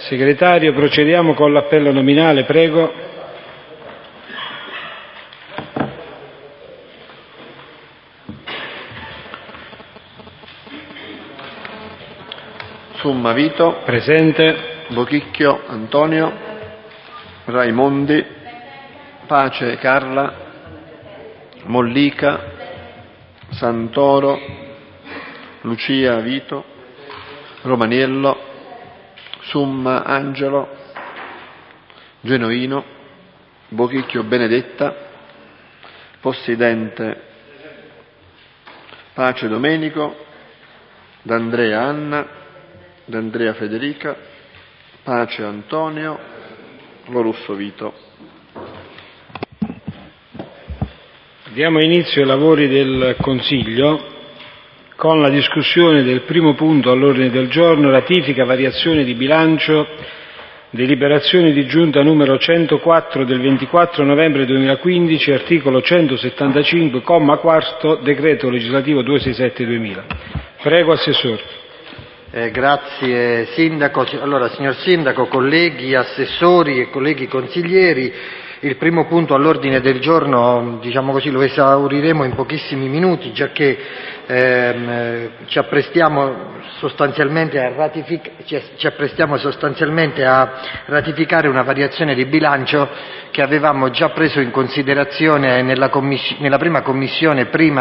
Segretario, procediamo con l'appello nominale, prego. Summa Vito. Presente. Bochicchio Antonio. Raimondi. Pace Carla. Mollica. Santoro. Lucia Vito. Romaniello. Summa Angelo. Genuino. Bochicchio Benedetta. Possidente Pace Domenico. D'Andrea Anna. D'Andrea Federica. Pace Antonio. Lorusso Vito. Diamo inizio ai lavori del Consiglio con la discussione del primo punto all'ordine del giorno, ratifica variazione di bilancio, deliberazione di giunta numero 104 del 24 novembre 2015, articolo 175, comma quarto, decreto legislativo 267/2000. Prego, Assessore. Grazie Sindaco. Allora, signor Sindaco, colleghi assessori e colleghi consiglieri, il primo punto all'ordine del giorno, diciamo così, lo esauriremo in pochissimi minuti, giacché ci apprestiamo sostanzialmente a ratificare una variazione di bilancio che avevamo già preso in considerazione nella prima commissione, prima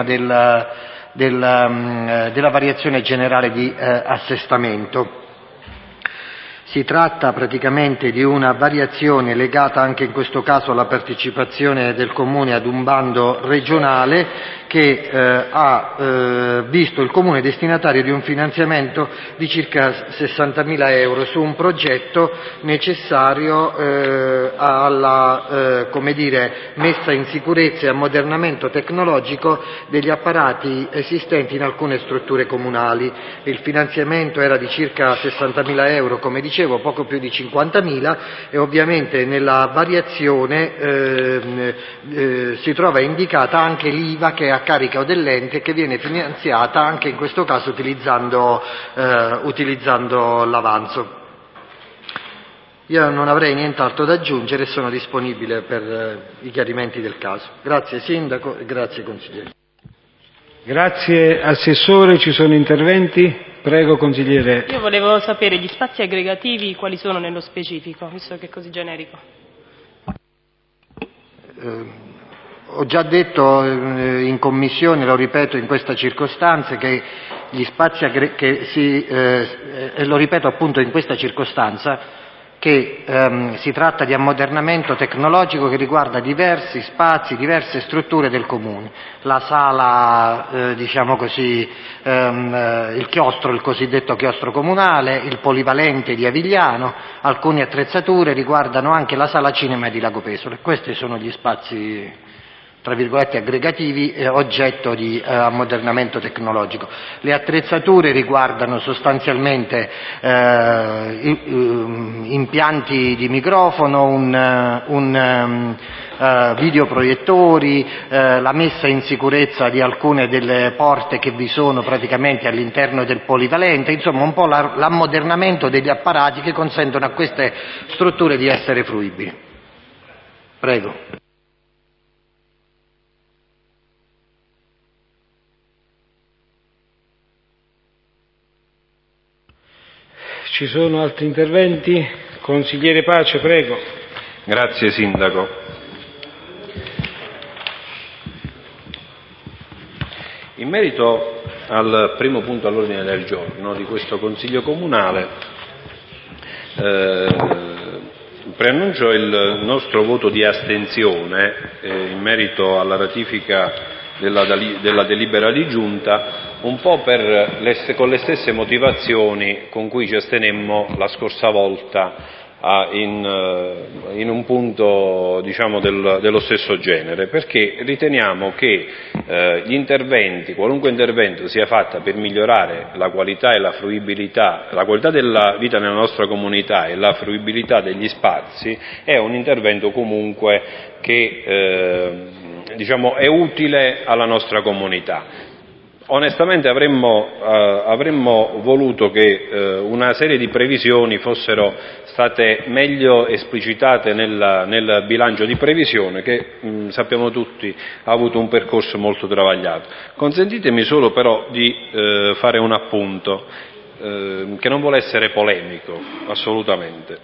della variazione generale di assestamento. Si tratta praticamente di una variazione legata anche in questo caso alla partecipazione del Comune ad un bando regionale che ha visto il Comune destinatario di un finanziamento di circa 60.000 euro su un progetto necessario alla messa in sicurezza e ammodernamento tecnologico degli apparati esistenti in alcune strutture comunali. Il finanziamento era di circa 60.000 euro, come dicevo, poco più di 50.000, e ovviamente nella variazione si trova indicata anche l'IVA che è a carico dell'ente, che viene finanziata anche in questo caso utilizzando l'avanzo. Io non avrei nient'altro da aggiungere e sono disponibile per i chiarimenti del caso. Grazie Sindaco e grazie Consigliere. Grazie Assessore, ci sono interventi? Prego Consigliere. Io volevo sapere gli spazi aggregativi quali sono nello specifico, visto che è così generico. Ho già detto in Commissione, lo ripeto in questa circostanza, che gli spazi lo ripeto appunto in questa circostanza, che si tratta di ammodernamento tecnologico che riguarda diversi spazi, diverse strutture del Comune. La sala, diciamo così, il chiostro, il cosiddetto chiostro comunale, il polivalente di Avigliano, alcune attrezzature riguardano anche la sala cinema di Lagopesole. Questi sono gli spazi tra virgolette aggregativi, oggetto di ammodernamento tecnologico. Le attrezzature riguardano sostanzialmente impianti di microfono, videoproiettori, la messa in sicurezza di alcune delle porte che vi sono praticamente all'interno del polivalente, insomma un po' l'ammodernamento degli apparati che consentono a queste strutture di essere fruibili. Prego. Ci sono altri interventi? Consigliere Pace, prego. Grazie Sindaco. In merito al primo punto all'ordine del giorno di questo Consiglio Comunale, preannuncio il nostro voto di astensione in merito alla ratifica della delibera di Giunta, un po' con le stesse motivazioni con cui ci astenemmo la scorsa volta in un punto diciamo dello stesso genere, perché riteniamo che qualunque intervento sia fatto per migliorare la qualità e la qualità della vita nella nostra comunità e la fruibilità degli spazi, è un intervento comunque che è utile alla nostra comunità. onestamente avremmo voluto che una serie di previsioni fossero state meglio esplicitate nel bilancio di previsione che, sappiamo tutti, ha avuto un percorso molto travagliato. Consentitemi solo però di fare un appunto che non vuole essere polemico, assolutamente.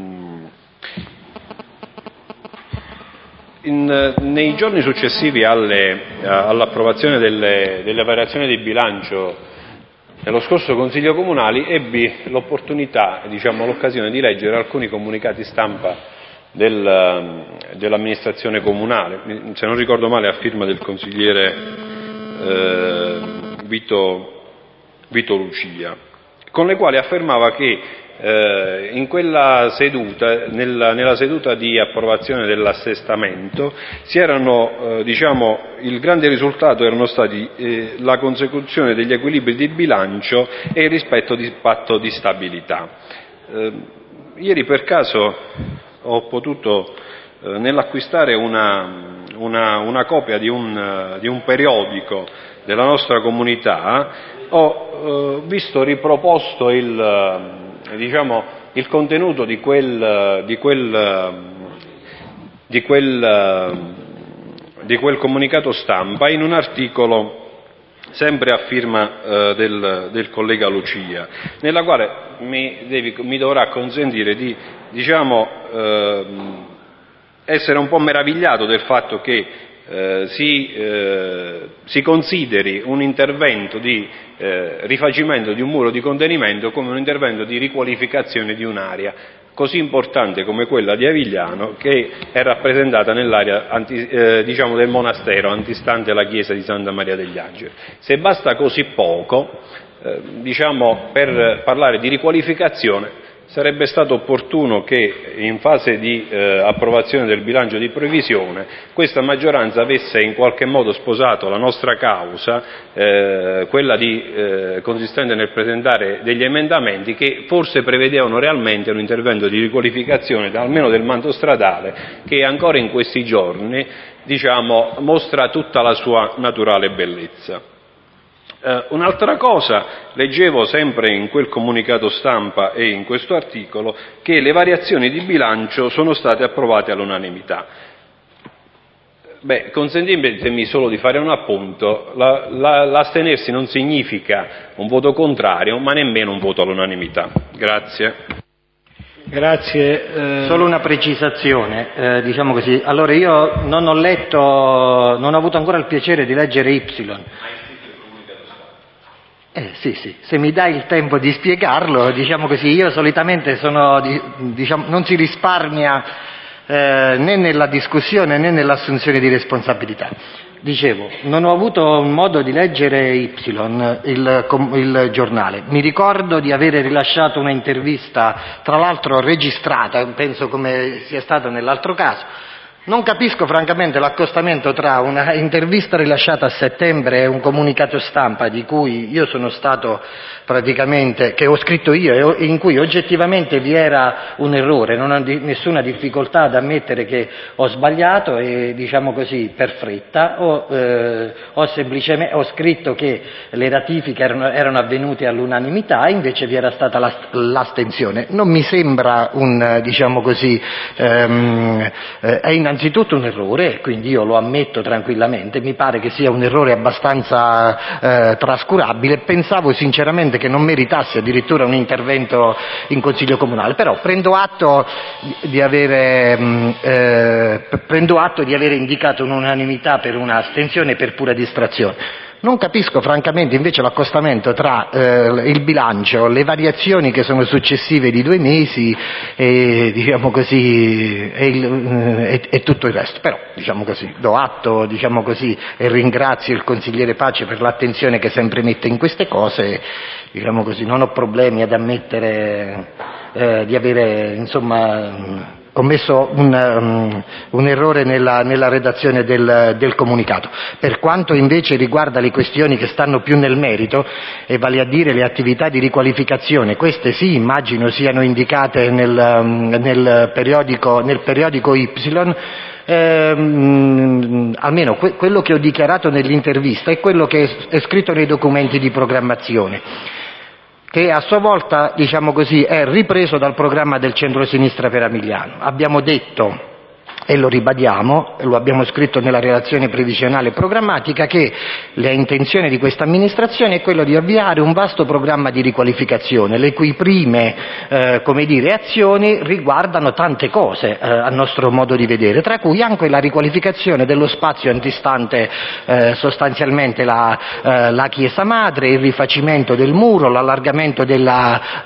Nei giorni successivi all'approvazione delle variazioni di bilancio nello scorso Consiglio Comunale ebbi l'opportunità, l'occasione di leggere alcuni comunicati stampa dell'amministrazione comunale, se non ricordo male a firma del consigliere Vito Lucia, con le quali affermava che in quella seduta, nella seduta di approvazione dell'assestamento, il grande risultato erano stati la consecuzione degli equilibri di bilancio e il rispetto del patto di stabilità. Ieri per caso ho potuto, nell'acquistare una copia di un periodico della nostra comunità, ho visto riproposto il contenuto di quel comunicato stampa in un articolo sempre a firma del collega Lucia, nella quale mi dovrà consentire di essere un po' meravigliato del fatto che si consideri un intervento di rifacimento di un muro di contenimento come un intervento di riqualificazione di un'area così importante come quella di Avigliano, che è rappresentata nell'area del monastero antistante la chiesa di Santa Maria degli Angeli. Se basta così poco per parlare di riqualificazione, sarebbe stato opportuno che in fase di approvazione del bilancio di previsione questa maggioranza avesse in qualche modo sposato la nostra causa, quella consistente nel presentare degli emendamenti che forse prevedevano realmente un intervento di riqualificazione almeno del manto stradale, che ancora in questi giorni mostra tutta la sua naturale bellezza. Un'altra cosa, leggevo sempre in quel comunicato stampa e in questo articolo che le variazioni di bilancio sono state approvate all'unanimità. Consentitemi solo di fare un appunto: l'astenersi non significa un voto contrario, ma nemmeno un voto all'unanimità. Grazie. Solo una precisazione, Allora, io non ho avuto ancora il piacere di leggere Y. Sì, se mi dai il tempo di spiegarlo, io solitamente non si risparmia né nella discussione né nell'assunzione di responsabilità. Non ho avuto modo di leggere Y, il giornale. Mi ricordo di avere rilasciato una intervista, tra l'altro registrata, penso come sia stato nell'altro caso. Non capisco francamente l'accostamento tra una intervista rilasciata a settembre e un comunicato stampa di cui io sono stato che ho scritto io e in cui oggettivamente vi era un errore. Non ho nessuna difficoltà ad ammettere che ho sbagliato e per fretta ho semplicemente scritto che le ratifiche erano avvenute all'unanimità, invece vi era stata l'astensione. Non mi sembra è innanzitutto un errore, quindi io lo ammetto tranquillamente, mi pare che sia un errore abbastanza trascurabile. Pensavo sinceramente che non meritasse addirittura un intervento in Consiglio Comunale, però prendo atto di avere indicato un'unanimità per un'astensione per pura distrazione. Non capisco francamente invece l'accostamento tra il bilancio, le variazioni che sono successive di 2 mesi e tutto il resto. Però do atto e ringrazio il consigliere Pace per l'attenzione che sempre mette in queste cose. Non ho problemi ad ammettere di avere commesso un errore nella redazione del comunicato. Per quanto invece riguarda le questioni che stanno più nel merito, e vale a dire le attività di riqualificazione, queste sì, immagino siano indicate nel periodico Y. almeno quello che ho dichiarato nell'intervista è quello che è scritto nei documenti di programmazione, che a sua volta, diciamo così, è ripreso dal programma del centro-sinistra per Avigliano. Abbiamo detto, e lo ribadiamo, lo abbiamo scritto nella relazione previsionale programmatica, che l'intenzione di questa amministrazione è quello di avviare un vasto programma di riqualificazione, le cui prime azioni riguardano tante cose a nostro modo di vedere, tra cui anche la riqualificazione dello spazio antistante sostanzialmente la chiesa madre, il rifacimento del muro, l'allargamento della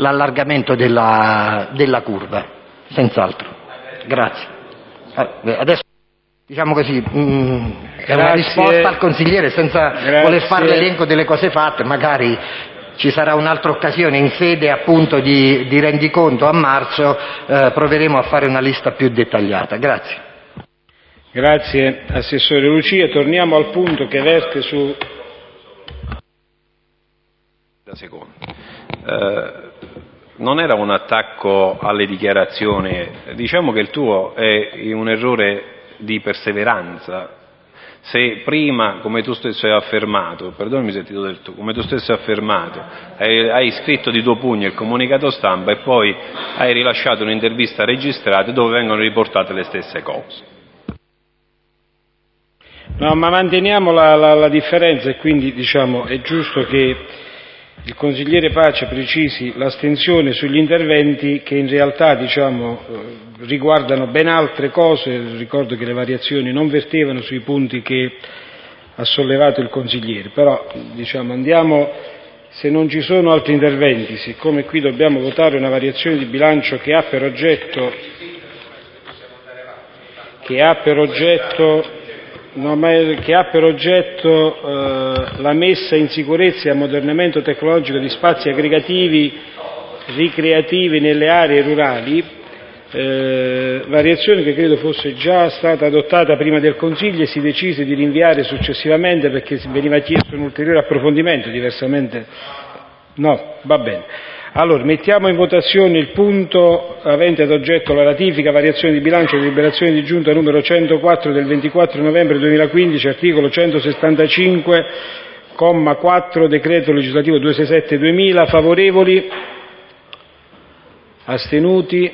curva, senz'altro. Grazie. Adesso, diciamo così, è una risposta al consigliere senza voler fare l'elenco delle cose fatte, magari ci sarà un'altra occasione in sede appunto di rendiconto a marzo, proveremo a fare una lista più dettagliata. Grazie. Grazie Assessore Lucia, torniamo al punto che verte su... Non era un attacco alle dichiarazioni, diciamo che il tuo è un errore di perseveranza. Se prima, come tu stesso hai affermato, perdonami se ti ho detto, come tu stesso hai affermato, hai scritto di tuo pugno il comunicato stampa e poi hai rilasciato un'intervista registrata dove vengono riportate le stesse cose. No, ma manteniamo la differenza e quindi diciamo è giusto che il consigliere Pace precisi l'astensione sugli interventi che in realtà riguardano ben altre cose. Ricordo che le variazioni non vertevano sui punti che ha sollevato il consigliere, però andiamo, se non ci sono altri interventi, siccome qui dobbiamo votare una variazione di bilancio che ha per oggetto la messa in sicurezza e ammodernamento tecnologico di spazi aggregativi ricreativi nelle aree rurali, variazione che credo fosse già stata adottata prima del Consiglio e si decise di rinviare successivamente perché veniva chiesto un ulteriore approfondimento, diversamente no, va bene. Allora, mettiamo in votazione il punto avente ad oggetto la ratifica, variazione di bilancio e deliberazione di giunta numero 104 del 24 novembre 2015, articolo 175, comma 4, decreto legislativo 267/2000, favorevoli, astenuti,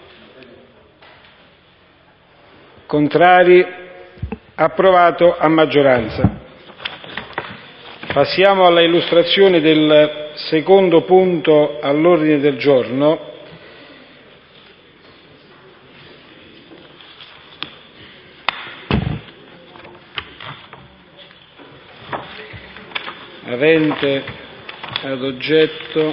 contrari, approvato a maggioranza. Passiamo alla illustrazione del secondo punto all'ordine del giorno, avente ad oggetto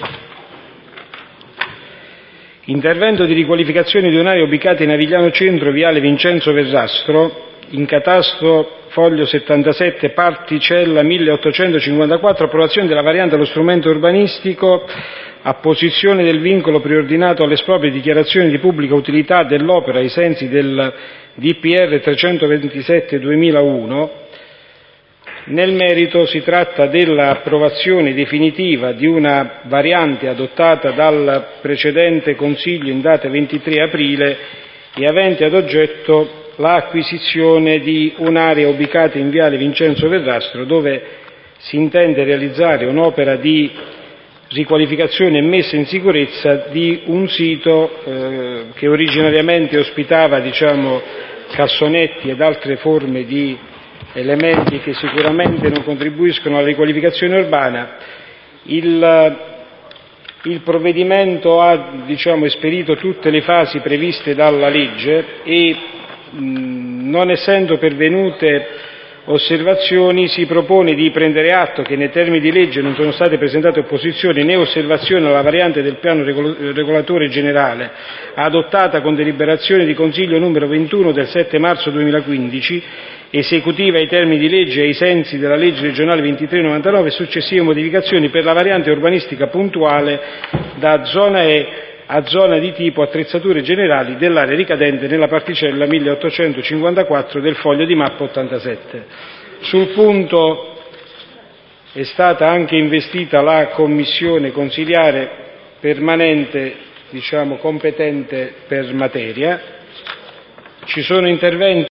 intervento di riqualificazione di un'area ubicata in Avigliano Centro, viale Vincenzo Verrastro, in catasto foglio 77, particella 1854, approvazione della variante allo strumento urbanistico, apposizione del vincolo preordinato all'esproprio di dichiarazione di pubblica utilità dell'opera ai sensi del DPR 327/2001. Nel merito si tratta dell'approvazione definitiva di una variante adottata dal precedente Consiglio in data 23 aprile e avente ad oggetto l'acquisizione di un'area ubicata in viale Vincenzo Verrastro dove si intende realizzare un'opera di riqualificazione e messa in sicurezza di un sito che originariamente ospitava cassonetti ed altre forme di elementi che sicuramente non contribuiscono alla riqualificazione urbana. Il provvedimento ha esperito tutte le fasi previste dalla legge e non essendo pervenute osservazioni si propone di prendere atto che nei termini di legge non sono state presentate opposizioni né osservazioni alla variante del piano regolatore generale adottata con deliberazione di Consiglio numero 21 del 7 marzo 2015, esecutiva ai termini di legge e ai sensi della legge regionale 2399 e successive modificazioni per la variante urbanistica puntuale da zona E a zona di tipo attrezzature generali dell'area ricadente nella particella 1854 del foglio di mappa 87. Sul punto è stata anche investita la commissione consiliare permanente, competente per materia. Ci sono interventi